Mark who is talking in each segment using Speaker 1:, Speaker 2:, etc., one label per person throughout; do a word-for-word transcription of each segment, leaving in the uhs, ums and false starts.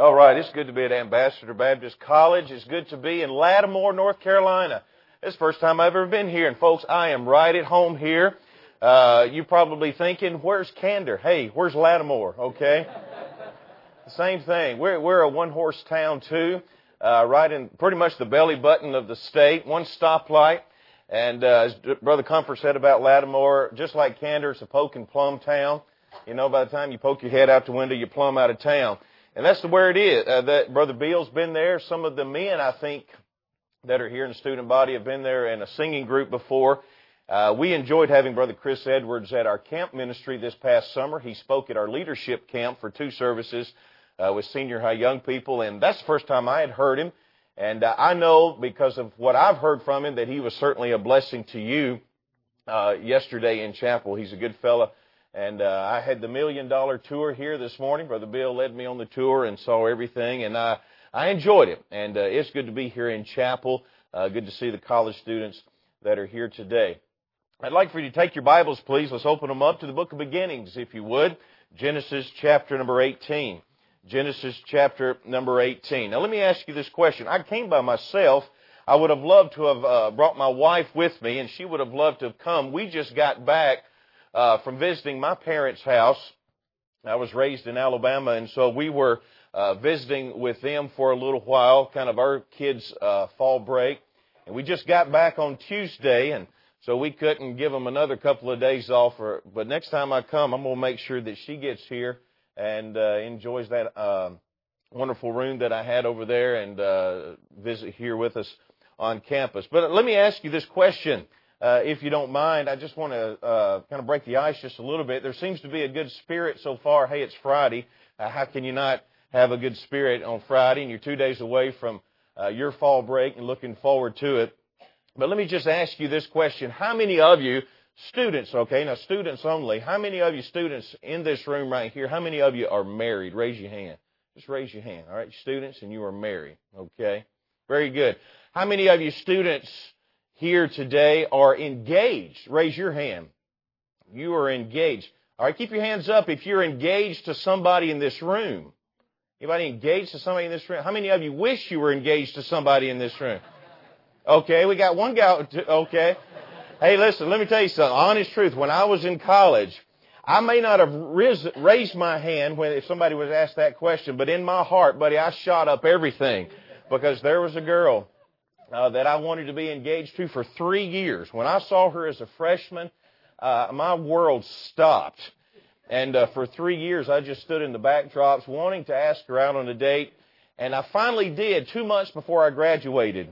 Speaker 1: All right, it's good to be at Ambassador Baptist College. It's good to be in Lattimore, North Carolina. It's the first time I've ever been here, and folks, I am right at home here. Uh, you're probably thinking, where's Candor? Hey, where's Lattimore? Okay. Same thing. We're, we're a one-horse town, too, uh, right in pretty much the belly button of the state, one stoplight. And uh, as Brother Comfort said about Lattimore, just like Candor, it's a poke and plumb town. You know, by the time you poke your head out the window, you're plumb out of town. And that's the where it is. Uh, that Brother Bill's been there. Some of the men, I think, that are here in the student body have been there in a singing group before. Uh, we enjoyed having Brother Chris Edwards at our camp ministry this past summer. He spoke at our leadership camp for two services uh, with senior high young people, and that's the first time I had heard him. And uh, I know because of what I've heard from him that he was certainly a blessing to you uh, yesterday in chapel. He's a good fella. And uh, I had the Million Dollar Tour here this morning. Brother Bill led me on the tour and saw everything, and I, I enjoyed it. And uh, it's good to be here in chapel. Uh, good to see the college students that are here today. I'd like for you to take your Bibles, please. Let's open them up to the book of Beginnings, if you would. Genesis chapter number eighteen. Genesis chapter number eighteen. Now, let me ask you this question. I came by myself. I would have loved to have uh, brought my wife with me, and she would have loved to have come. We just got back Uh, from visiting my parents' house. I was raised in Alabama, and so we were uh, visiting with them for a little while, kind of our kids' uh, fall break. And we just got back on Tuesday, and so we couldn't give them another couple of days off. Or, but next time I come, I'm going to make sure that she gets here and uh, enjoys that uh, wonderful room that I had over there and uh, visit here with us on campus. But let me ask you this question. Uh, if you don't mind, I just want to uh, kind of break the ice just a little bit. There seems to be a good spirit so far. Hey, it's Friday. Uh, how can you not have a good spirit on Friday? And you're two days away from uh, your fall break and looking forward to it. But let me just ask you this question. How many of you, students, okay, now students only, how many of you students in this room right here, how many of you are married? Raise your hand. Just raise your hand, all right, students, and you are married, okay? Very good. How many of you students here today are engaged? Raise your hand. You are engaged. All right, keep your hands up if you're engaged to somebody in this room. Anybody engaged to somebody in this room? How many of you wish you were engaged to somebody in this room? Okay, we got one guy. Okay. Hey, listen, let me tell you something. Honest truth, when I was in college, I may not have raised my hand when if somebody was asked that question, but in my heart, buddy, I shot up everything because there was a girl Uh, that I wanted to be engaged to for three years. When I saw her as a freshman, uh, my world stopped. And uh, for three years, I just stood in the backdrops wanting to ask her out on a date. And I finally did two months before I graduated.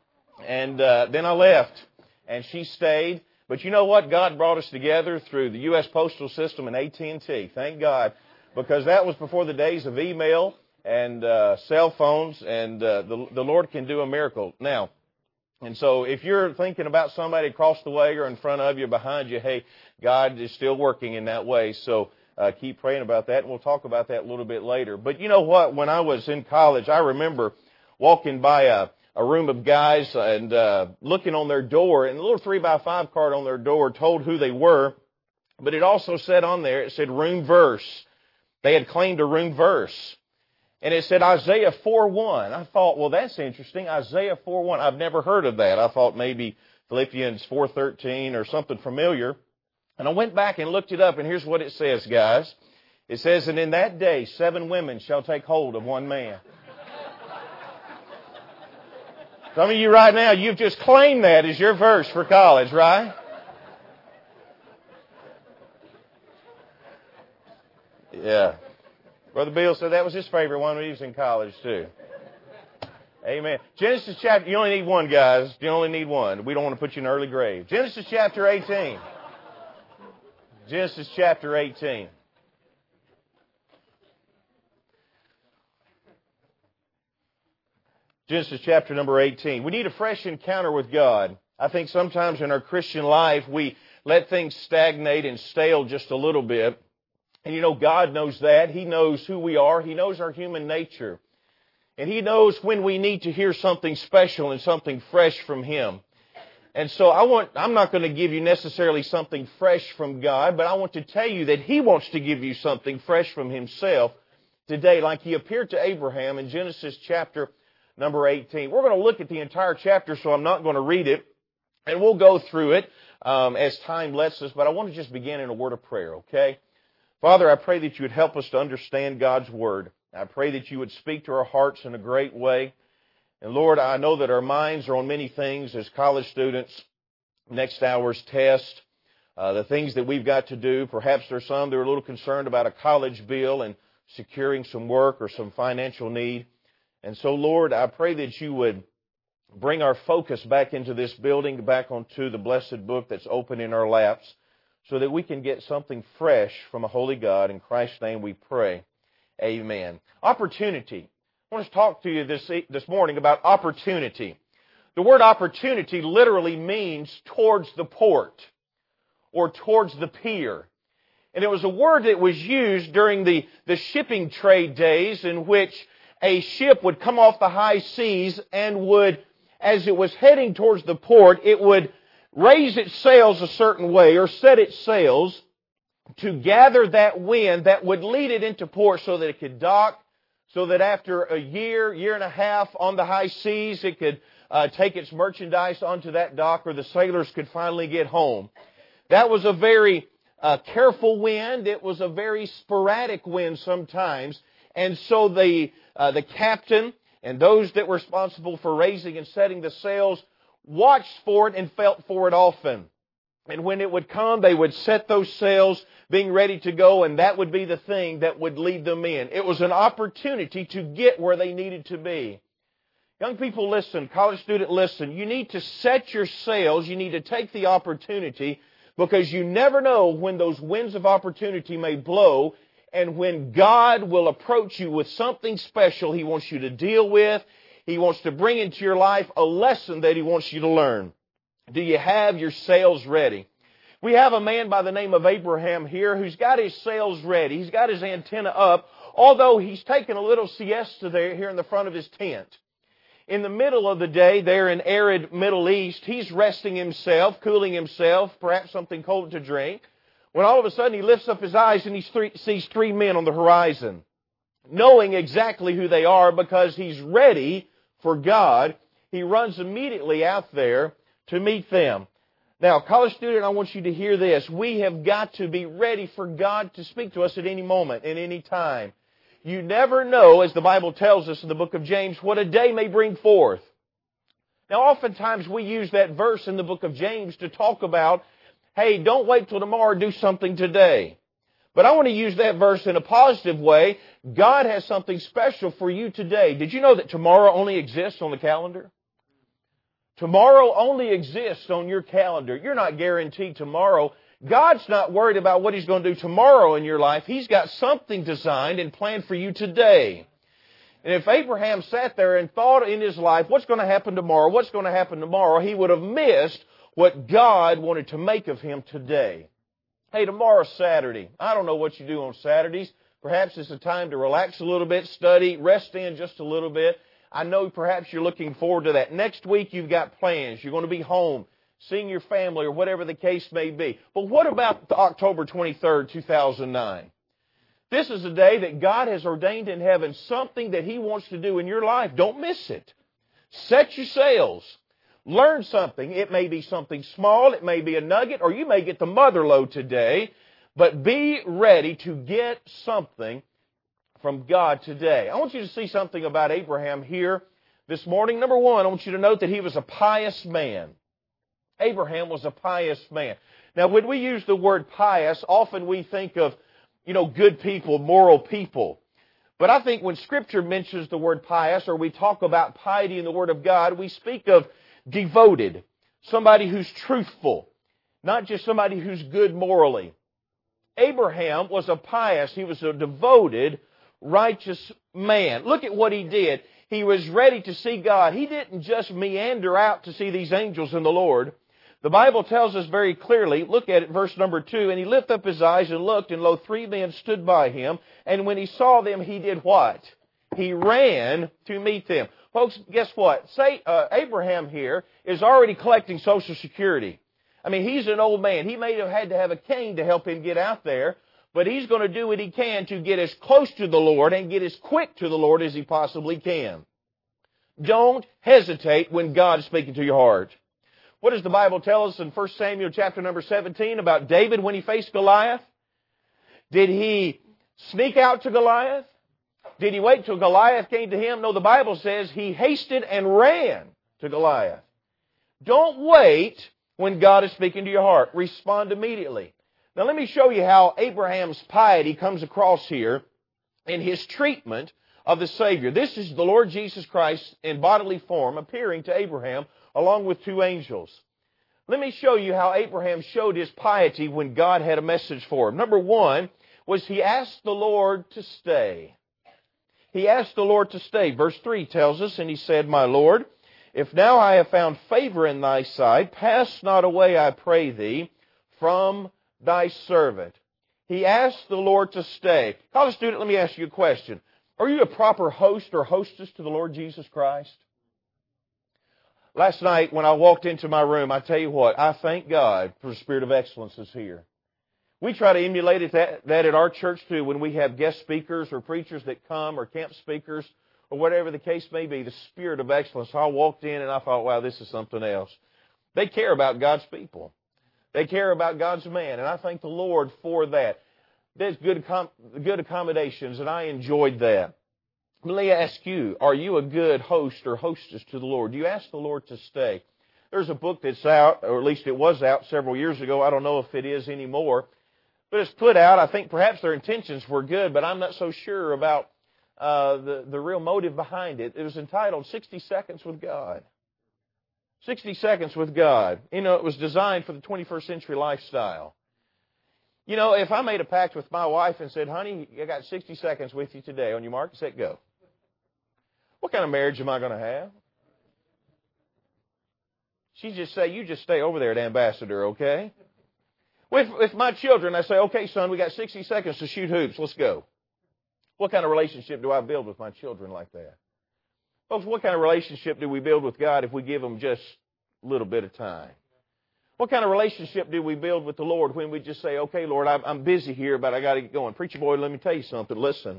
Speaker 1: And uh, then I left. And she stayed. But you know what? God brought us together through the U S Postal System and A T and T. Thank God. Because that was before the days of email and uh, cell phones, and uh, the, the Lord can do a miracle. Now, and so if you're thinking about somebody across the way or in front of you, behind you, hey, God is still working in that way. So uh, keep praying about that, and we'll talk about that a little bit later. But you know what? When I was in college, I remember walking by a, a room of guys and uh, looking on their door, and the little three by five card on their door told who they were, but it also said on there, it said room verse. They had claimed a room verse. And it said Isaiah four one. I thought, well, that's interesting. Isaiah four one. I've never heard of that. I thought maybe Philippians four thirteen or something familiar. And I went back and looked it up, and here's what it says, guys. It says, and in that day, seven women shall take hold of one man. Some of you right now, you've just claimed that as your verse for college, right? Yeah. Brother Bill said that was his favorite one when he was in college, too. Amen. Genesis chapter, you only need one, guys. You only need one. We don't want to put you in an early grave. Genesis chapter eighteen. Genesis chapter eighteen. Genesis chapter number eighteen. We need a fresh encounter with God. I think sometimes in our Christian life, we let things stagnate and stale just a little bit. And you know, God knows that. He knows who we are. He knows our human nature. And He knows when we need to hear something special and something fresh from Him. And so I want, I'm not going to give you necessarily something fresh from God, but I want to tell you that He wants to give you something fresh from Himself today like He appeared to Abraham in Genesis chapter number eighteen. We're going to look at the entire chapter, so I'm not going to read it, and we'll go through it um, as time lets us, but I want to just begin in a word of prayer, okay? Father, I pray that you would help us to understand God's Word. I pray that you would speak to our hearts in a great way. And Lord, I know that our minds are on many things as college students, next hour's test, uh, the things that we've got to do. Perhaps there's some that are a little concerned about a college bill and securing some work or some financial need. And so, Lord, I pray that you would bring our focus back into this building, back onto the blessed book that's open in our laps, so that we can get something fresh from a holy God. In Christ's name we pray. Amen. Opportunity. I want to talk to you this, this morning about opportunity. The word opportunity literally means towards the port or towards the pier. And it was a word that was used during the, the shipping trade days in which a ship would come off the high seas and would, as it was heading towards the port, it would raise its sails a certain way or set its sails to gather that wind that would lead it into port so that it could dock, so that after a year, year and a half on the high seas, it could uh, take its merchandise onto that dock or the sailors could finally get home. That was a very uh, careful wind. It was a very sporadic wind sometimes. And so the, uh, the captain and those that were responsible for raising and setting the sails watched for it and felt for it often. And when it would come, they would set those sails being ready to go, and that would be the thing that would lead them in. It was an opportunity to get where they needed to be. Young people, listen. College student, listen. You need to set your sails. You need to take the opportunity because you never know when those winds of opportunity may blow and when God will approach you with something special He wants you to deal with. He wants to bring into your life a lesson that He wants you to learn. Do you have your sails ready? We have a man by the name of Abraham here who's got his sails ready. He's got his antenna up, although he's taken a little siesta there here in the front of his tent. In the middle of the day, there in arid Middle East, he's resting himself, cooling himself, perhaps something cold to drink, when all of a sudden he lifts up his eyes and he three, sees three men on the horizon, knowing exactly who they are because he's ready for God. He runs immediately out there to meet them. Now, college student, I want you to hear this. We have got to be ready for God to speak to us at any moment, at any time. You never know, as the Bible tells us in the book of James, what a day may bring forth. Now, oftentimes we use that verse in the book of James to talk about, hey, don't wait till tomorrow, do something today. But I want to use that verse in a positive way. God has something special for you today. Did you know that tomorrow only exists on the calendar? Tomorrow only exists on your calendar. You're not guaranteed tomorrow. God's not worried about what He's going to do tomorrow in your life. He's got something designed and planned for you today. And if Abraham sat there and thought in his life, what's going to happen tomorrow, what's going to happen tomorrow, he would have missed what God wanted to make of him today. Hey, tomorrow's Saturday. I don't know what you do on Saturdays. Perhaps it's a time to relax a little bit, study, rest in just a little bit. I know perhaps you're looking forward to that. Next week you've got plans. You're going to be home, seeing your family or whatever the case may be. But what about October twenty-third, two thousand nine? This is a day that God has ordained in heaven, something that He wants to do in your life. Don't miss it. Set your sails. Learn something. It may be something small. It may be a nugget, or you may get the mother lode today. But be ready to get something from God today. I want you to see something about Abraham here this morning. Number one, I want you to note that he was a pious man. Abraham was a pious man. Now, when we use the word pious, often we think of, you know, good people, moral people. But I think when Scripture mentions the word pious, or we talk about piety in the Word of God, we speak of devoted, somebody who's truthful, not just somebody who's good morally. Abraham was a pious, he was a devoted, righteous man. Look at what he did. He was ready to see God. He didn't just meander out to see these angels in the Lord. The Bible tells us very clearly, look at it, verse number two, and he lifted up his eyes and looked, and lo, three men stood by him, and when he saw them, he did what? He ran to meet them. Folks, guess what? Say, uh, Abraham here is already collecting Social Security. I mean, he's an old man. He may have had to have a cane to help him get out there. but he's going to do what he can to get as close to the Lord and get as quick to the Lord as he possibly can. Don't hesitate when God is speaking to your heart. What does the Bible tell us in First Samuel chapter number seventeen about David when he faced Goliath? Did he sneak out to Goliath? Did he wait till Goliath came to him? No, the Bible says he hasted and ran to Goliath. Don't wait when God is speaking to your heart. Respond immediately. Now let me show you how Abraham's piety comes across here in his treatment of the Savior. This is the Lord Jesus Christ in bodily form appearing to Abraham along with two angels. Let me show you how Abraham showed his piety when God had a message for him. Number one was he asked the Lord to stay. He asked the Lord to stay. Verse three tells us, and he said, "My Lord, if now I have found favor in thy sight, pass not away, I pray thee, from thy servant." He asked the Lord to stay. College student, let me ask you a question. Are you a proper host or hostess to the Lord Jesus Christ? Last night when I walked into my room, I tell you what, I thank God for the spirit of excellence is here. We try to emulate it that, that at our church too when we have guest speakers or preachers that come or camp speakers or whatever the case may be, the spirit of excellence. So I walked in and I thought, wow, this is something else. They care about God's people. They care about God's man, and I thank the Lord for that. There's good, good accommodations, and I enjoyed that. Let me ask you, are you a good host or hostess to the Lord? Do you ask the Lord to stay? There's a book that's out, or at least it was out several years ago. I don't know if it is anymore. But it's put out. I think perhaps their intentions were good, but I'm not so sure about uh, the, the real motive behind it. It was entitled sixty seconds with God. sixty seconds with God. You know, it was designed for the twenty-first century lifestyle. You know, if I made a pact with my wife and said, "Honey, I got sixty seconds with you today. On your mark, set, go." What kind of marriage am I going to have? She'd just say, "You just stay over there at Ambassador, okay?" With, with my children, I say, "Okay, son, we got sixty seconds to shoot hoops. Let's go." What kind of relationship do I build with my children like that? Folks, what kind of relationship do we build with God if we give Him just a little bit of time? What kind of relationship do we build with the Lord when we just say, "Okay, Lord, I'm, I'm busy here, but I got to get going." Preacher boy, let me tell you something. Listen.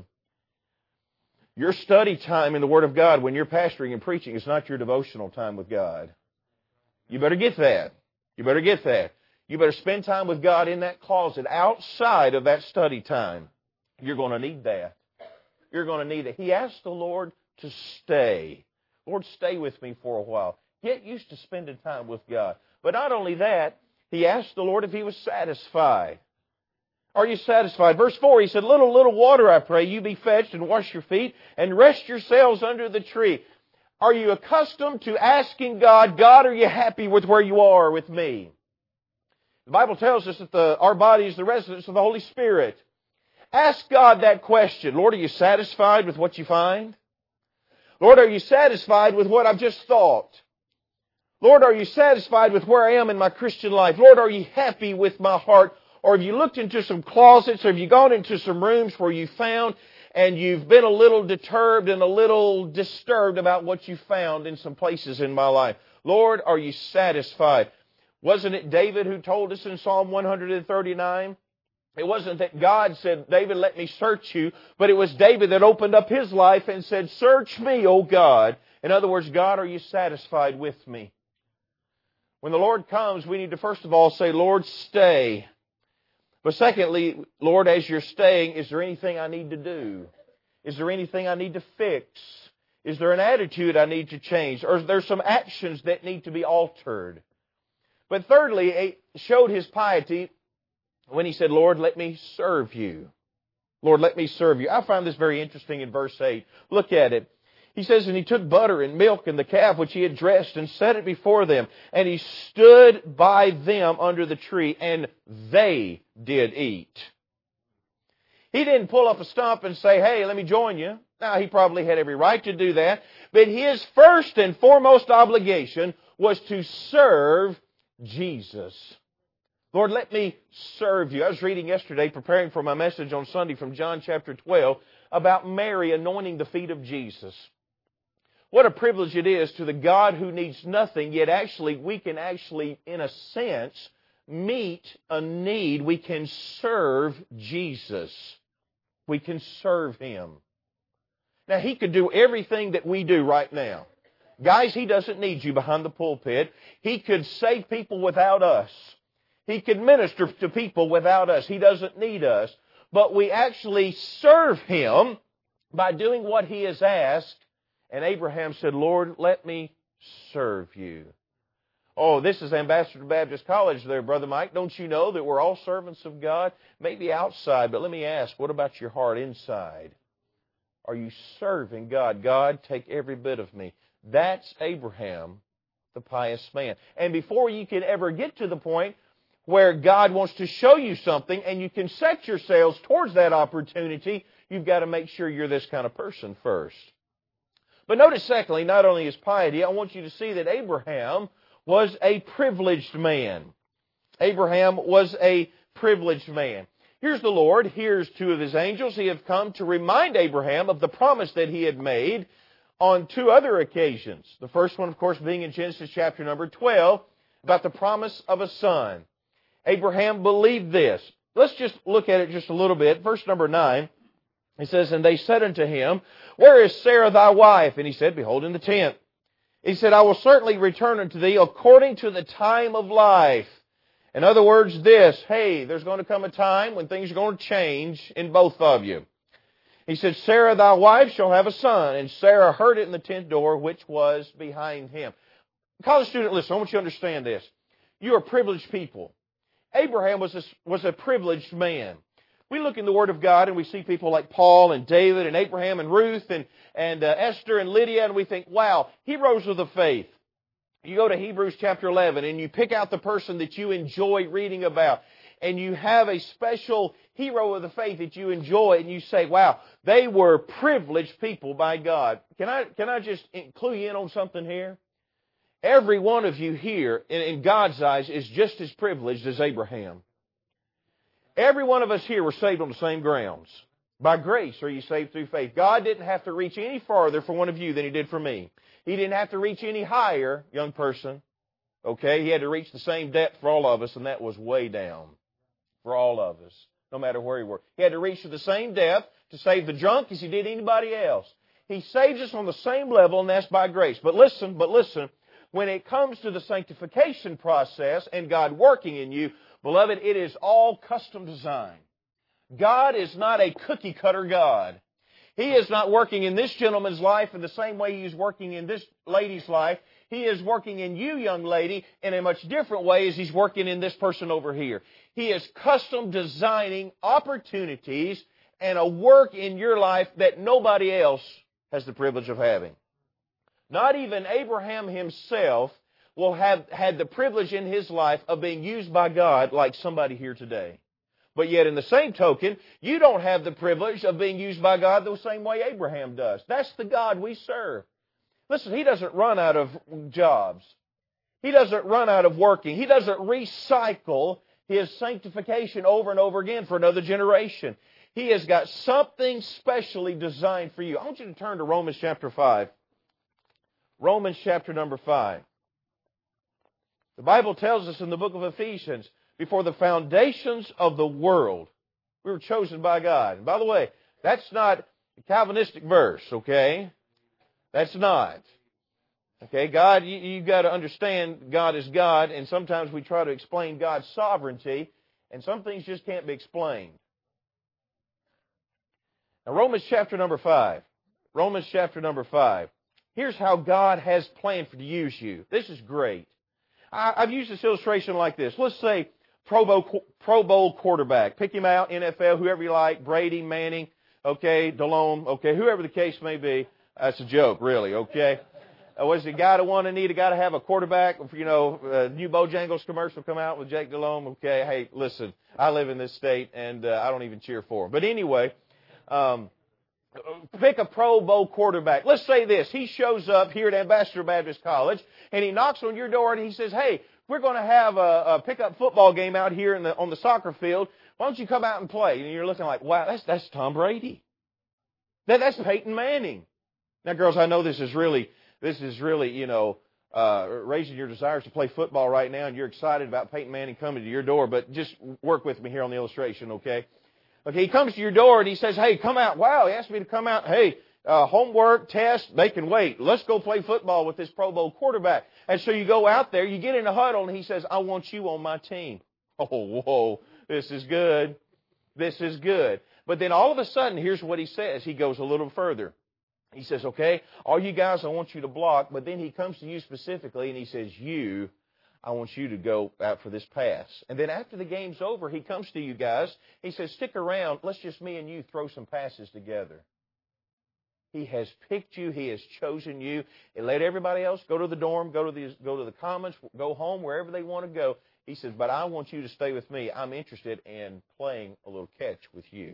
Speaker 1: Your study time in the Word of God when you're pastoring and preaching is not your devotional time with God. You better get that. You better get that. You better spend time with God in that closet outside of that study time. You're going to need that. You're going to need it. He asked the Lord to stay. "Lord, stay with me for a while." Get used to spending time with God. But not only that, he asked the Lord if he was satisfied. Are you satisfied? Verse four, he said, "Little, little water, I pray you, be fetched and wash your feet and rest yourselves under the tree." Are you accustomed to asking God, "God, are you happy with where you are with me?" The Bible tells us that the, our body is the residence of the Holy Spirit. Ask God that question. "Lord, are you satisfied with what you find? Lord, are you satisfied with what I've just thought? Lord, are you satisfied with where I am in my Christian life? Lord, are you happy with my heart? Or have you looked into some closets? Or have you gone into some rooms where you found and you've been a little deterred and a little disturbed about what you found in some places in my life? Lord, are you satisfied?" Wasn't it David who told us in Psalm one thirty-nine? It wasn't that God said, "David, let me search you," but it was David that opened up his life and said, "Search me, O God." In other words, God, are you satisfied with me? When the Lord comes, we need to first of all say, "Lord, stay." But secondly, "Lord, as you're staying, is there anything I need to do? Is there anything I need to fix? Is there an attitude I need to change? Or is there some actions that need to be altered?" But thirdly, he showed his piety when he said, "Lord, let me serve you. Lord, let me serve you." I find this very interesting in verse eight. Look at it. He says, "And he took butter and milk and the calf which he had dressed and set it before them. And he stood by them under the tree, and they did eat." He didn't pull up a stump and say, "Hey, let me join you." Now, he probably had every right to do that. But his first and foremost obligation was to serve Jesus. "Lord, let me serve you." I was reading yesterday, preparing for my message on Sunday from John chapter twelve, about Mary anointing the feet of Jesus. What a privilege it is to the God who needs nothing, yet actually we can actually, in a sense, meet a need. We can serve Jesus. We can serve Him. Now, He could do everything that we do right now. Guys, He doesn't need you behind the pulpit. He could save people without us. He could minister to people without us. He doesn't need us. But we actually serve Him by doing what He has asked. And Abraham said, Lord, let me serve You. Oh, this is Ambassador Baptist College there, Brother Mike. Don't you know that we're all servants of God? Maybe outside, but let me ask, what about your heart inside? Are you serving God? God, take every bit of me. That's Abraham, the pious man. And before you can ever get to the point where God wants to show you something and you can set yourselves towards that opportunity, you've got to make sure you're this kind of person first. But notice, secondly, not only his piety, I want you to see that Abraham was a privileged man. Abraham was a privileged man. Here's the Lord. Here's two of His angels. He have come to remind Abraham of the promise that he had made on two other occasions. The first one, of course, being in Genesis chapter number twelve, about the promise of a son. Abraham believed this. Let's just look at it just a little bit. Verse number nine, it says, And they said unto him, Where is Sarah thy wife? And he said, Behold, in the tent. He said, I will certainly return unto thee according to the time of life. In other words, this, hey, there's going to come a time when things are going to change in both of you. He said, Sarah thy wife shall have a son. And Sarah heard it in the tent door, which was behind him. College student, listen, I want you to understand this. You are privileged people. Abraham was a, was a privileged man. We look in the Word of God and we see people like Paul and David and Abraham and Ruth and, and uh, Esther and Lydia, and we think, wow, heroes of the faith. You go to Hebrews chapter eleven and you pick out the person that you enjoy reading about, and you have a special hero of the faith that you enjoy, and you say, wow, they were privileged people by God. Can I, can I just clue you in on something here? Every one of you here, in, in God's eyes, is just as privileged as Abraham. Every one of us here were saved on the same grounds. By grace are you saved through faith. God didn't have to reach any farther for one of you than He did for me. He didn't have to reach any higher, young person. Okay? He had to reach the same depth for all of us, and that was way down for all of us, no matter where we were. He had to reach to the same depth to save the drunk as He did anybody else. He saves us on the same level, and that's by grace. But listen, but listen, when it comes to the sanctification process and God working in you, beloved, it is all custom design. God is not a cookie-cutter God. He is not working in this gentleman's life in the same way He is working in this lady's life. He is working in you, young lady, in a much different way as He's working in this person over here. He is custom designing opportunities and a work in your life that nobody else has the privilege of having. Not even Abraham himself will have had the privilege in his life of being used by God like somebody here today. But yet in the same token, you don't have the privilege of being used by God the same way Abraham does. That's the God we serve. Listen, He doesn't run out of jobs. He doesn't run out of working. He doesn't recycle His sanctification over and over again for another generation. He has got something specially designed for you. I want you to turn to Romans chapter five. Romans chapter number five. The Bible tells us in the book of Ephesians, before the foundations of the world, we were chosen by God. And by the way, that's not a Calvinistic verse, okay? That's not. Okay, God, you, you've got to understand God is God, and sometimes we try to explain God's sovereignty, and some things just can't be explained. Now, Romans chapter number five. Romans chapter number five. Here's how God has planned for to use you. This is great. I, I've used this illustration like this. Let's say Pro Bowl, Pro Bowl quarterback. Pick him out, N F L, whoever you like, Brady, Manning, okay, Delhomme, okay, whoever the case may be. That's a joke, really, okay? Uh, was the guy to want to need a guy to have a quarterback? You know, uh, new Bojangles commercial come out with Jake Delhomme. Okay, hey, listen, I live in this state, and uh, I don't even cheer for him. But anyway, um, pick a Pro Bowl quarterback. Let's say this. He shows up here at Ambassador Baptist College, and he knocks on your door, and he says, hey, we're going to have a, a pickup football game out here in the, on the soccer field. Why don't you come out and play? And you're looking like, wow, that's, that's Tom Brady. That, that's Peyton Manning. Now, girls, I know this is really, this is really, you know, uh, raising your desires to play football right now, and you're excited about Peyton Manning coming to your door, but just work with me here on the illustration, okay? Okay, he comes to your door and he says, hey, come out. Wow, he asked me to come out. Hey, uh, homework, test, they can wait. Let's go play football with this Pro Bowl quarterback. And so you go out there, you get in a huddle, and he says, I want you on my team. Oh, whoa, this is good. This is good. But then all of a sudden, here's what he says. He goes a little further. He says, okay, all you guys, I want you to block. But then he comes to you specifically, and he says, you, I want you to go out for this pass. And then after the game's over, he comes to you guys. He says, stick around. Let's just me and you throw some passes together. He has picked you. He has chosen you. And let everybody else go to the dorm, go to the, go to the commons, go home, wherever they want to go. He says, but I want you to stay with me. I'm interested in playing a little catch with you.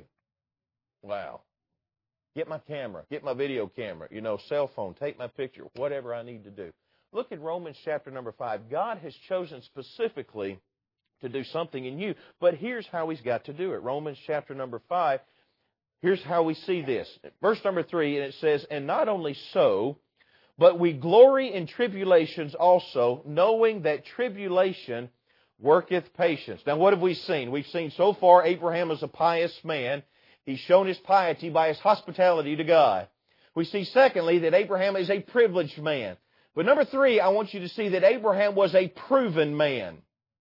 Speaker 1: Wow. Get my camera. Get my video camera. You know, cell phone. Take my picture. Whatever I need to do. Look at Romans chapter number five. God has chosen specifically to do something in you. But here's how He's got to do it. Romans chapter number five. Here's how we see this. Verse number three, and it says, and not only so, but we glory in tribulations also, knowing that tribulation worketh patience. Now, what have we seen? We've seen so far Abraham is a pious man. He's shown his piety by his hospitality to God. We see, secondly, that Abraham is a privileged man. But number three, I want you to see that Abraham was a proven man.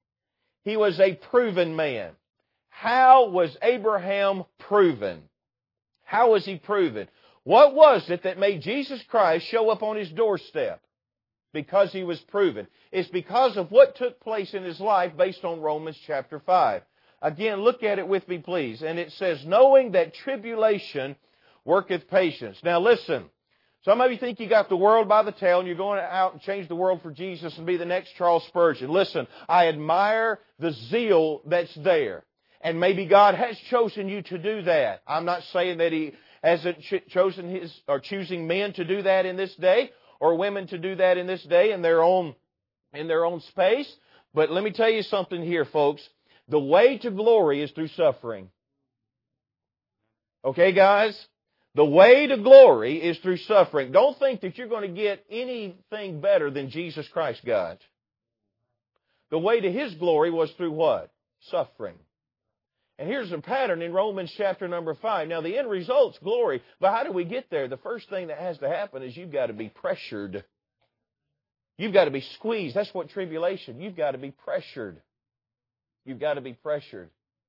Speaker 1: He was a proven man. How was Abraham proven? How was he proven? What was it that made Jesus Christ show up on his doorstep? Because he was proven. It's because of what took place in his life based on Romans chapter five. Again, look at it with me, please. And it says, knowing that tribulation worketh patience. Now listen, some of you think you got the world by the tail and you're going out and change the world for Jesus and be the next Charles Spurgeon. Listen, I admire the zeal that's there. And maybe God has chosen you to do that. I'm not saying that He hasn't chosen His, or choosing men to do that in this day, or women to do that in this day in their own, in their own space. But let me tell you something here, folks. The way to glory is through suffering. Okay, guys? The way to glory is through suffering. Don't think that you're going to get anything better than Jesus Christ got. The way to His glory was through what? Suffering. And here's a pattern in Romans chapter number five. Now, the end result's glory. But how do we get there? The first thing that has to happen is you've got to be pressured. You've got to be squeezed. That's what tribulation. You've got to be pressured. You've got to be pressured.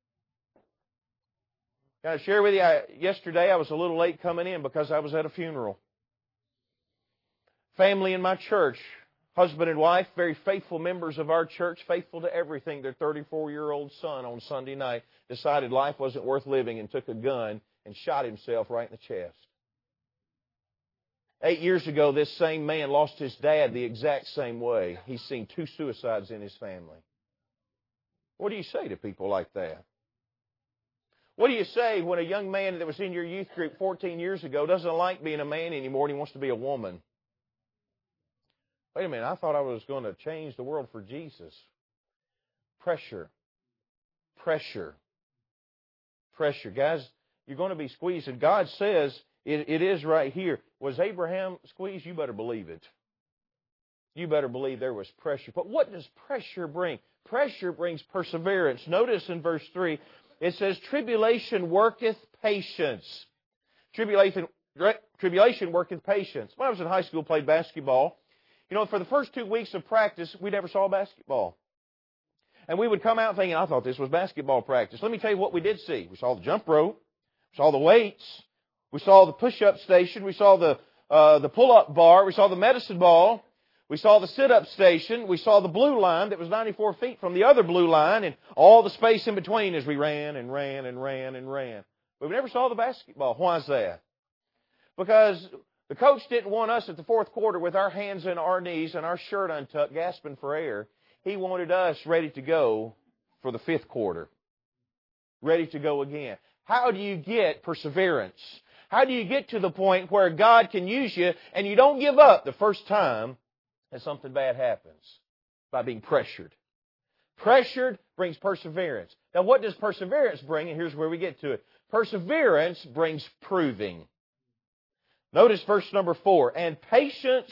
Speaker 1: Can I share with you, I, yesterday I was a little late coming in because I was at a funeral. Family in my church, husband and wife, very faithful members of our church, faithful to everything. Their thirty-four-year-old son on Sunday night decided life wasn't worth living and took a gun and shot himself right in the chest. Eight years ago, this same man lost his dad the exact same way. He's seen two suicides in his family. What do you say to people like that? What do you say when a young man that was in your youth group fourteen years ago doesn't like being a man anymore and he wants to be a woman? Wait a minute, I thought I was going to change the world for Jesus. Pressure. Pressure. Pressure. Guys, you're going to be squeezed. And God says, it, it is right here. Was Abraham squeezed? You better believe it. You better believe there was pressure. But what does pressure bring? Pressure brings perseverance. Notice in verse three, it says, tribulation worketh patience. Tribulation, tribulation worketh patience. When I was in high school, played basketball. You know, for the first two weeks of practice, we never saw basketball. And we would come out thinking, I thought this was basketball practice. Let me tell you what we did see. We saw the jump rope. We saw the weights. We saw the push-up station. We saw the uh, the pull-up bar. We saw the medicine ball. We saw the sit-up station. We saw the blue line that was ninety-four feet from the other blue line and all the space in between as we ran and ran and ran and ran. But we never saw the basketball. Why is that? Because the coach didn't want us at the fourth quarter with our hands in our knees and our shirt untucked, gasping for air. He wanted us ready to go for the fifth quarter. Ready to go again. How do you get perseverance? How do you get to the point where God can use you and you don't give up the first time that something bad happens? By being pressured. Pressured brings perseverance. Now, what does perseverance bring? And here's where we get to it. Perseverance brings proving. Notice verse number four. And patience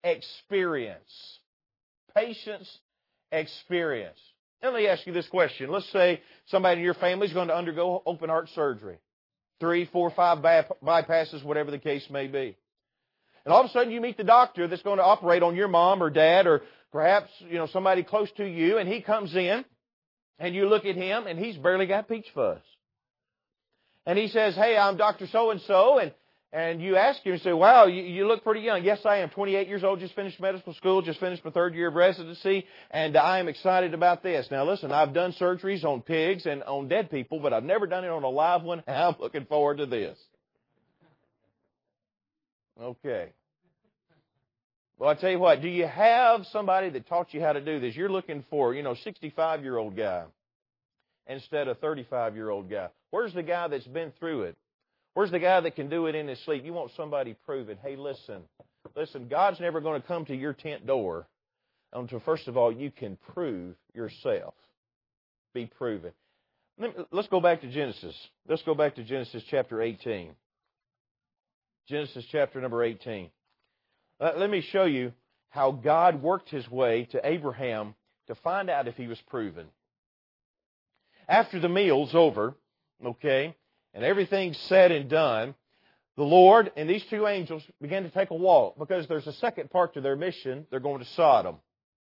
Speaker 1: experience. Patience, experience. Now, let me ask you this question. Let's say somebody in your family is going to undergo open heart surgery. Three, four, five bypasses, whatever the case may be. And all of a sudden you meet the doctor that's going to operate on your mom or dad or perhaps, you know, somebody close to you, and he comes in and you look at him and he's barely got peach fuzz. And he says, "Hey, I'm Doctor So-and-so," and And you ask him, you say, "Wow, you, you look pretty young." "Yes, I am. twenty-eight years old, just finished medical school, just finished my third year of residency, and I am excited about this." Now listen, I've done surgeries on pigs and on dead people, but I've never done it on a live one, and I'm looking forward to this. Okay. Well, I tell you what, do you have somebody that taught you how to do this? You're looking for, you know, sixty-five-year-old guy instead of thirty-five-year-old guy. Where's the guy that's been through it? Where's the guy that can do it in his sleep? You want somebody proven. Hey, listen, listen, God's never going to come to your tent door until, first of all, you can prove yourself. Be proven. Let's go back to Genesis. Let's go back to Genesis chapter eighteen. Genesis chapter number eighteen. Let me show you how God worked His way to Abraham to find out if he was proven. After the meal's over, okay, and everything's said and done, the Lord and these two angels began to take a walk because there's a second part to their mission. They're going to Sodom.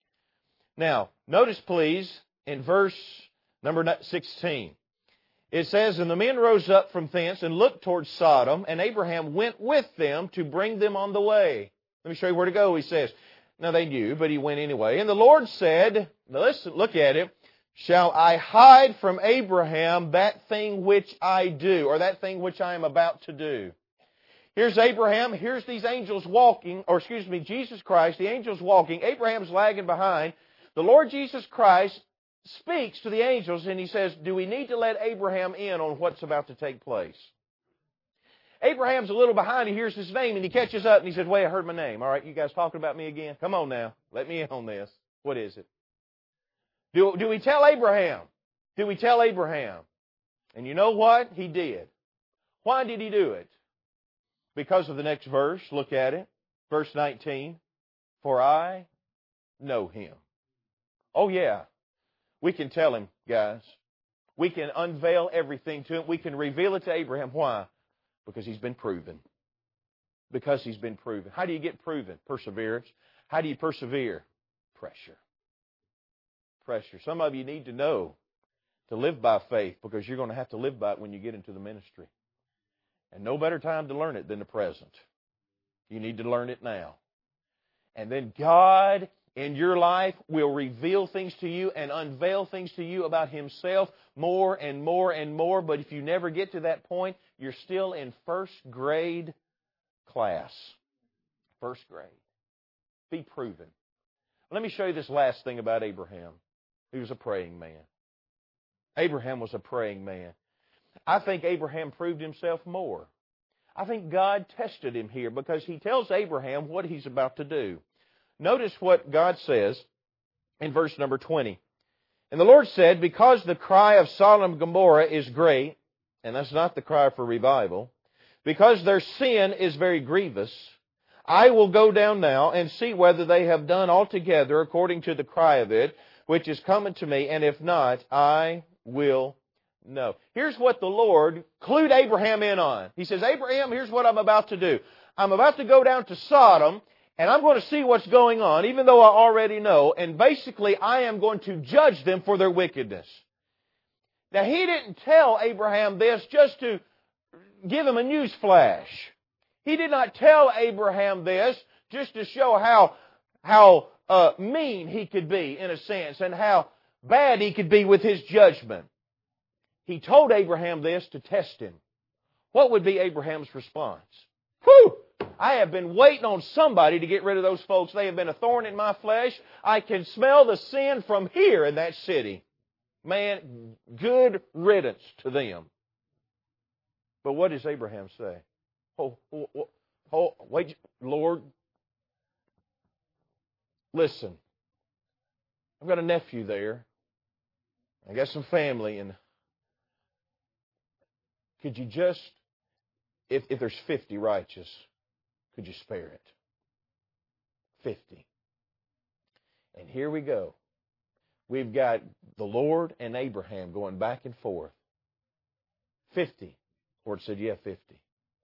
Speaker 1: Now, notice please in verse number sixteen. It says, "And the men rose up from thence and looked towards Sodom, and Abraham went with them to bring them on the way." Let me show you where to go, he says. Now they knew, but he went anyway. "And the Lord said," now listen, look at it, "Shall I hide from Abraham that thing which I do," or that thing which I am about to do? Here's Abraham, here's these angels walking, or excuse me, Jesus Christ, the angels walking, Abraham's lagging behind. The Lord Jesus Christ speaks to the angels and He says, do we need to let Abraham in on what's about to take place? Abraham's a little behind, he hears his name and he catches up and he says, "Wait, I heard my name. All right, you guys talking about me again? Come on now, let me in on this. What is it?" Do, do we tell Abraham? Do we tell Abraham? And you know what? He did. Why did he do it? Because of the next verse. Look at it. Verse nineteen. "For I know him." Oh yeah. We can tell him, guys. We can unveil everything to him. We can reveal it to Abraham. Why? Because he's been proven. Because he's been proven. How do you get proven? Perseverance. How do you persevere? Pressure. Pressure. Some of you need to know to live by faith because you're going to have to live by it when you get into the ministry. And no better time to learn it than the present. You need to learn it now. And then God in your life will reveal things to you and unveil things to you about Himself more and more and more. But if you never get to that point, you're still in first grade class. First grade. Be proven. Let me show you this last thing about Abraham. He was a praying man. Abraham was a praying man. I think Abraham proved himself more. I think God tested him here because He tells Abraham what he's about to do. Notice what God says in verse number twenty. "And the Lord said, because the cry of Sodom and Gomorrah is great," and that's not the cry for revival, "because their sin is very grievous, I will go down now and see whether they have done altogether according to the cry of it, which is coming to me, and if not, I will know." Here's what the Lord clued Abraham in on. He says, "Abraham, here's what I'm about to do. I'm about to go down to Sodom, and I'm going to see what's going on, even though I already know, and basically I am going to judge them for their wickedness." Now, He didn't tell Abraham this just to give him a news flash. He did not tell Abraham this just to show how, how uh, mean he could be, in a sense, and how bad he could be with his judgment. He told Abraham this to test him. What would be Abraham's response? Whew! I have been waiting on somebody to get rid of those folks. They have been a thorn in my flesh. I can smell the sin from here in that city. Man, good riddance to them. But what does Abraham say? Oh, oh, oh, oh, wait, Lord. Listen, I've got a nephew there. I got some family, and could you just, if, if there's fifty righteous, could you spare it? fifty. And here we go. We've got the Lord and Abraham going back and forth. fifty. Lord said, yeah, fifty.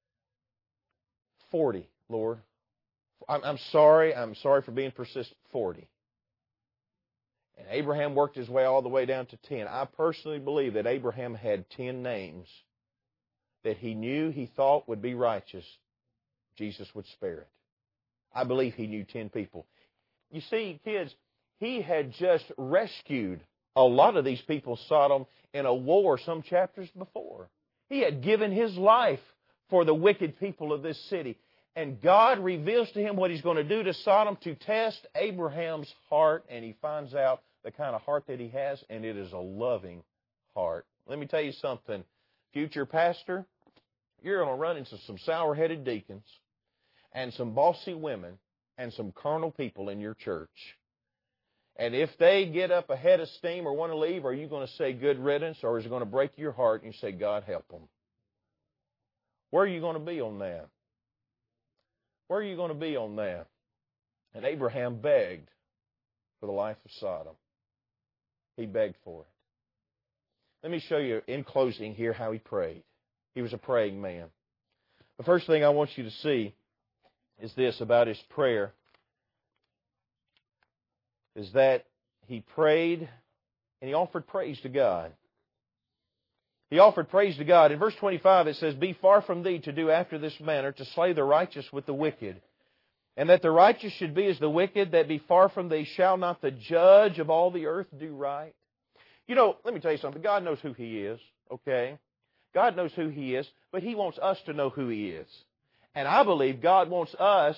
Speaker 1: forty, Lord. I'm, I'm sorry. I'm sorry for being persistent. forty. And Abraham worked his way all the way down to ten. I personally believe that Abraham had ten names that he knew he thought would be righteous. Jesus would spare it. I believe he knew ten people. You see, kids, he had just rescued a lot of these people, Sodom, in a war some chapters before. He had given his life for the wicked people of this city. And God reveals to him what He's going to do to Sodom to test Abraham's heart. And he finds out the kind of heart that he has, and it is a loving heart. Let me tell you something, future pastor, you're going to run into some sour-headed deacons and some bossy women and some carnal people in your church. And if they get up a head of steam or want to leave, are you going to say good riddance, or is it going to break your heart and you say, God help them? Where are you going to be on that? Where are you going to be on that? And Abraham begged for the life of Sodom. He begged for it. Let me show you in closing here how he prayed. He was a praying man. The first thing I want you to see is this about his prayer, is that he prayed and he offered praise to God. He offered praise to God. In verse twenty-five it says, Be far from thee to do after this manner, to slay the righteous with the wicked. And that the righteous should be as the wicked, that be far from thee. Shall not the judge of all the earth do right? You know, let me tell you something. God knows who He is, okay? God knows who He is, but He wants us to know who He is. And I believe God wants us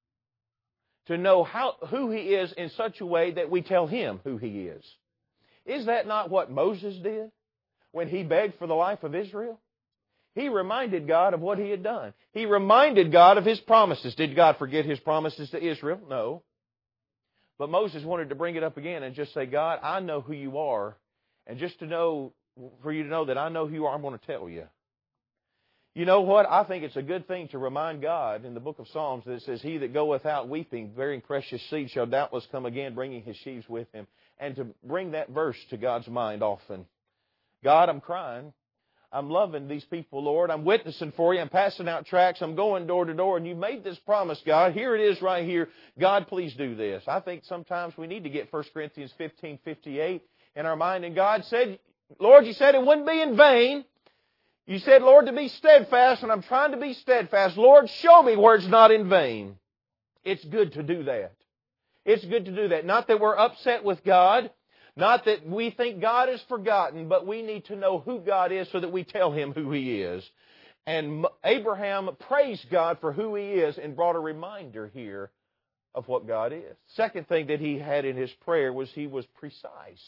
Speaker 1: to know how, who He is in such a way that we tell Him who He is. Is that not what Moses did when he begged for the life of Israel? He reminded God of what He had done. He reminded God of His promises. Did God forget His promises to Israel? No. But Moses wanted to bring it up again and just say, God, I know who You are. And just to know, for You to know that I know who You are, I'm going to tell You. You know what? I think it's a good thing to remind God in the book of Psalms that it says, He that goeth out weeping, bearing precious seed, shall doubtless come again, bringing his sheaves with him. And to bring that verse to God's mind often. God, I'm crying. I'm loving these people, Lord. I'm witnessing for You. I'm passing out tracts. I'm going door to door. And You made this promise, God. Here it is right here. God, please do this. I think sometimes we need to get First Corinthians fifteen fifty-eight in our mind. And God said, Lord, You said it wouldn't be in vain. You said, Lord, to be steadfast, and I'm trying to be steadfast. Lord, show me where it's not in vain. It's good to do that. It's good to do that. Not that we're upset with God. Not that we think God is forgotten, but we need to know who God is so that we tell Him who He is. And Abraham praised God for who He is and brought a reminder here of what God is. Second thing that he had in his prayer was he was precise.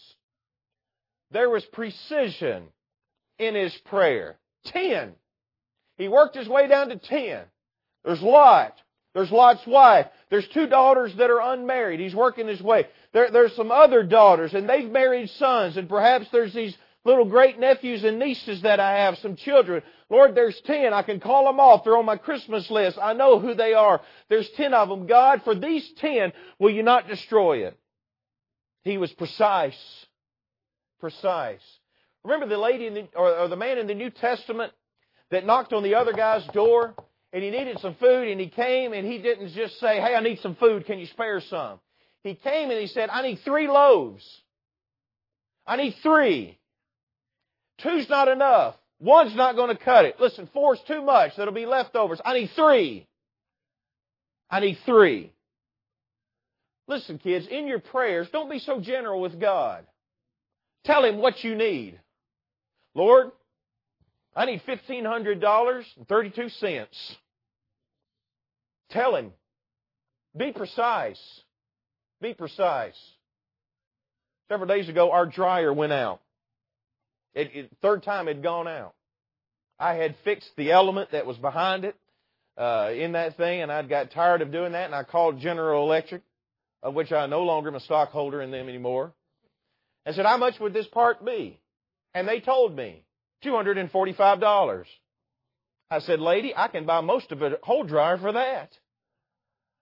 Speaker 1: There was precision in his prayer. Ten. He worked his way down to ten. There's Lot. There's Lot's wife. There's two daughters that are unmarried. He's working his way. There, there's some other daughters, and they've married sons. And perhaps there's these little great-nephews and nieces that I have, some children. Lord, there's ten. I can call them off. They're on my Christmas list. I know who they are. There's ten of them. God, for these ten, will You not destroy it? He was precise. Precise. Remember the lady in the, or, or the man in the New Testament that knocked on the other guy's door? And he needed some food, and he came, and he didn't just say, hey, I need some food. Can you spare some? He came and he said, I need three loaves. I need three. Two's not enough. One's not going to cut it. Listen, four's too much. That'll be leftovers. I need three. I need three. Listen, kids, in your prayers, don't be so general with God. Tell Him what you need. Lord, I need fifteen hundred dollars and thirty-two cents. Tell Him. Be precise. Be precise. Several days ago, our dryer went out. It, it, third time it had gone out. I had fixed the element that was behind it uh, in that thing, and I'd got tired of doing that, and I called General Electric, of which I no longer am a stockholder in them anymore. I said, how much would this part be? And they told me, two hundred forty-five dollars. I said, lady, I can buy most of a whole dryer for that.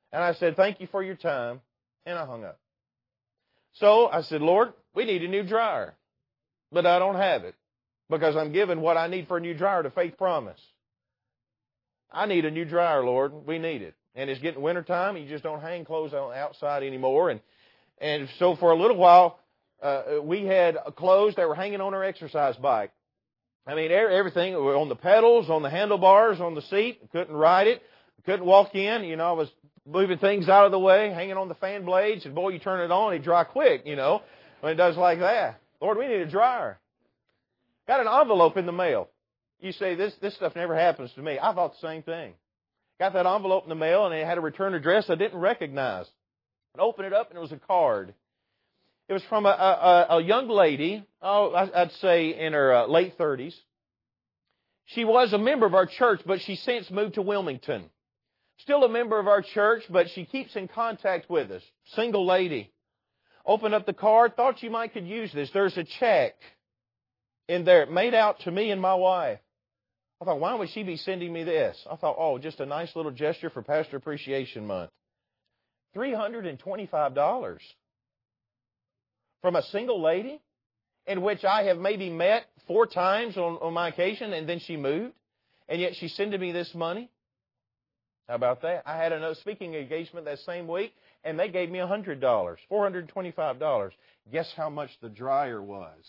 Speaker 1: And I said, thank you for your time. And I hung up. So I said, Lord, we need a new dryer. But I don't have it because I'm giving what I need for a new dryer to Faith Promise. I need a new dryer, Lord. We need it. And it's getting wintertime. You just don't hang clothes outside anymore. And and so for a little while, uh, we had clothes that were hanging on our exercise bike. I mean, everything on the pedals, on the handlebars, on the seat. Couldn't ride it. Couldn't walk in. You know, I was moving things out of the way, hanging on the fan blades. And boy, you turn it on, it dry quick, you know, when it does like that. Lord, we need a dryer. Got an envelope in the mail. You say, this, this stuff never happens to me. I thought the same thing. Got that envelope in the mail, and it had a return address I didn't recognize. I opened it up, and it was a card. It was from a, a, a young lady, oh, I'd say in her uh, late thirties. She was a member of our church, but she since moved to Wilmington. Still a member of our church, but she keeps in contact with us. Single lady. Opened up the card, thought you might could use this. There's a check in there made out to me and my wife. I thought, why would she be sending me this? I thought, oh, just a nice little gesture for Pastor Appreciation Month. three hundred twenty-five dollars from a single lady in which I have maybe met four times on, on my occasion, and then she moved, and yet she's sending me this money. How about that? I had a speaking engagement that same week, and they gave me one hundred dollars, four hundred twenty-five dollars. Guess how much the dryer was?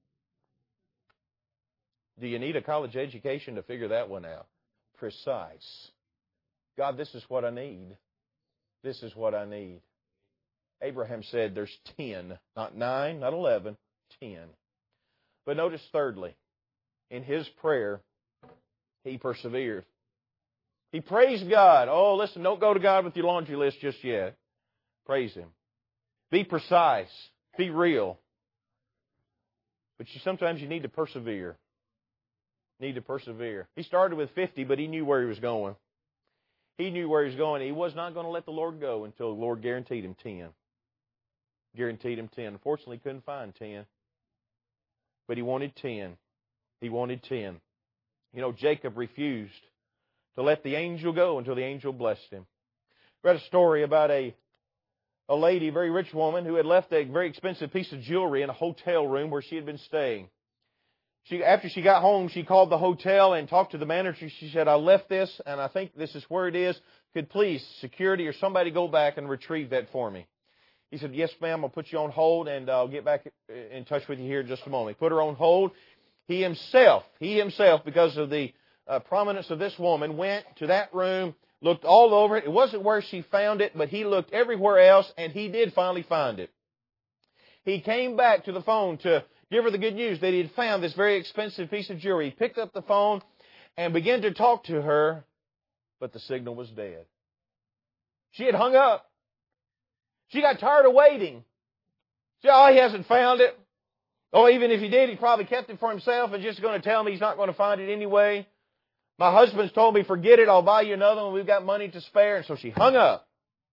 Speaker 1: Do you need a college education to figure that one out? Precise. God, this is what I need. This is what I need. Abraham said there's ten, not nine, not eleven, ten. But notice thirdly, in his prayer, he persevered. He praised God. Oh, listen, don't go to God with your laundry list just yet. Praise Him. Be precise. Be real. But you, sometimes you need to persevere. Need to persevere. He started with fifty, but he knew where he was going. He knew where he was going. He was not going to let the Lord go until the Lord guaranteed him ten. Guaranteed him ten. Unfortunately, he couldn't find ten. But he wanted ten. He wanted ten. You know, Jacob refused to let the angel go until the angel blessed him. Read a story about a, a lady, a very rich woman, who had left a very expensive piece of jewelry in a hotel room where she had been staying. She, after she got home, she called the hotel and talked to the manager. She said, I left this, and I think this is where it is. Could please, security or somebody go back and retrieve that for me? He said, yes, ma'am, I'll put you on hold, and I'll get back in touch with you here in just a moment. He put her on hold. He himself, he himself, because of the uh, prominence of this woman, went to that room, looked all over it. It wasn't where she found it, but he looked everywhere else, and he did finally find it. He came back to the phone to give her the good news that he had found this very expensive piece of jewelry. He picked up the phone and began to talk to her, but the signal was dead. She had hung up. She got tired of waiting. She said, oh, he hasn't found it. Oh, even if he did, he probably kept it for himself and just going to tell me he's not going to find it anyway. My husband's told me, forget it, I'll buy you another one. We've got money to spare. And so she hung up.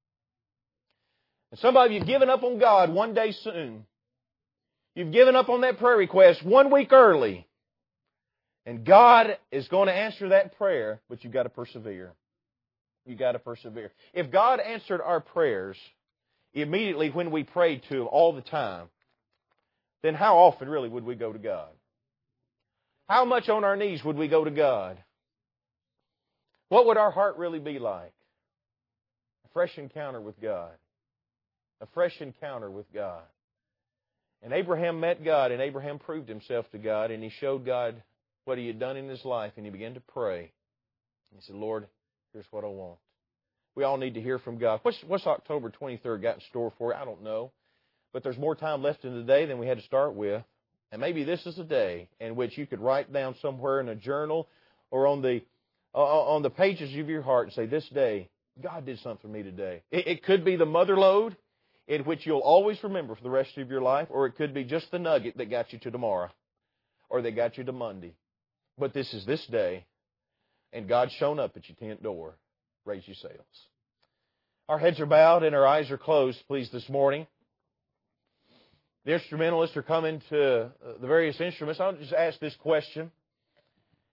Speaker 1: And some of you have given up on God one day soon. You've given up on that prayer request one week early. And God is going to answer that prayer, but you've got to persevere. You've got to persevere. If God answered our prayers immediately when we prayed to Him all the time, then how often really would we go to God? How much on our knees would we go to God? What would our heart really be like? A fresh encounter with God. A fresh encounter with God. And Abraham met God, and Abraham proved himself to God, and he showed God what he had done in his life, and he began to pray. He said, Lord, here's what I want. We all need to hear from God. What's, what's October twenty-third got in store for you? I don't know. But there's more time left in the day than we had to start with. And maybe this is a day in which you could write down somewhere in a journal or on the uh, on the pages of your heart and say, this day, God did something for me today. It, it could be the mother lode, in which you'll always remember for the rest of your life, or it could be just the nugget that got you to tomorrow, or that got you to Monday. But this is this day, and God's shown up at your tent door. Raise your sails. Our heads are bowed and our eyes are closed, please, this morning. The instrumentalists are coming to the various instruments. I'll just ask this question.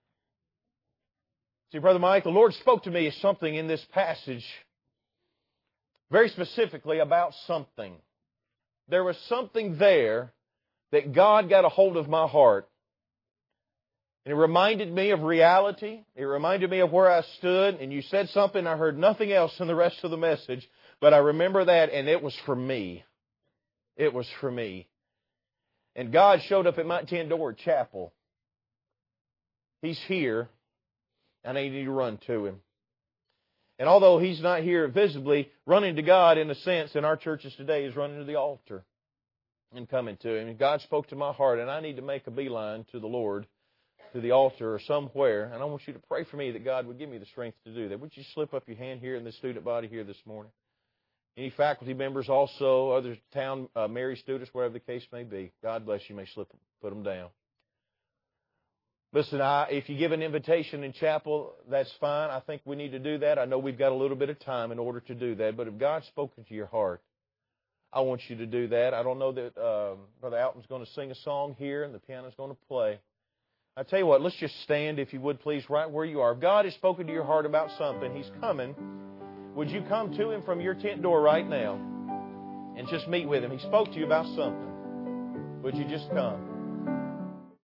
Speaker 1: See, Brother Mike, the Lord spoke to me something in this passage very specifically about something. There was something there that God got a hold of my heart. And it reminded me of reality. It reminded me of where I stood. And you said something, I heard nothing else in the rest of the message. But I remember that, and it was for me. It was for me. And God showed up at Mount Tandor Chapel. He's here, and I need to run to Him. And although He's not here visibly, running to God in a sense in our churches today is running to the altar and coming to Him. And God spoke to my heart, and I need to make a beeline to the Lord, to the altar or somewhere. And I want you to pray for me that God would give me the strength to do that. Would you slip up your hand here in the student body here this morning? Any faculty members also, other town uh, Mary students, wherever the case may be. God bless you. You may slip, put them down. Listen, I, if you give an invitation in chapel, that's fine. I think we need to do that. I know we've got a little bit of time in order to do that. But if God's spoken to your heart, I want you to do that. I don't know that um, Brother Alton's going to sing a song here and the piano's going to play. I tell you what, let's just stand, if you would please, right where you are. If God has spoken to your heart about something, He's coming. Would you come to Him from your tent door right now and just meet with Him? He spoke to you about something. Would you just come?